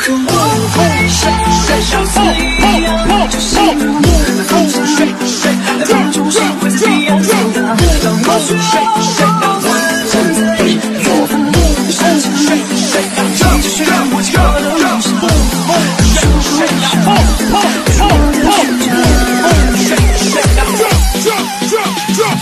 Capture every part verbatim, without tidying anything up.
和我睡睡像死一样，就是我的风筝睡睡，来放纵生活在彼岸走的，让我睡睡，让我站在我的梦深处睡睡，继续让我去我的梦想，睡睡让我我的选择，睡睡让我 drop drop drop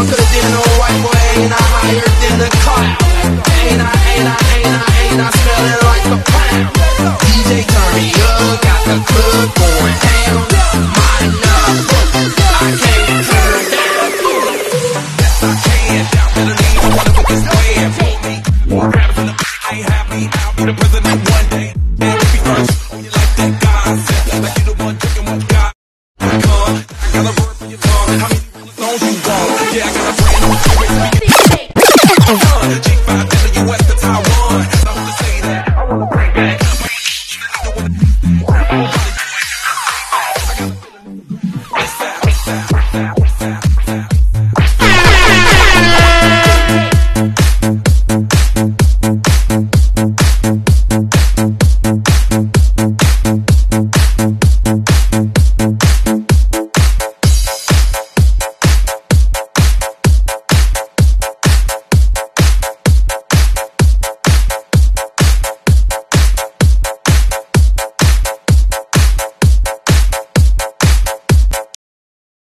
Ain't I, ain't I, ain't I, ain't I smelling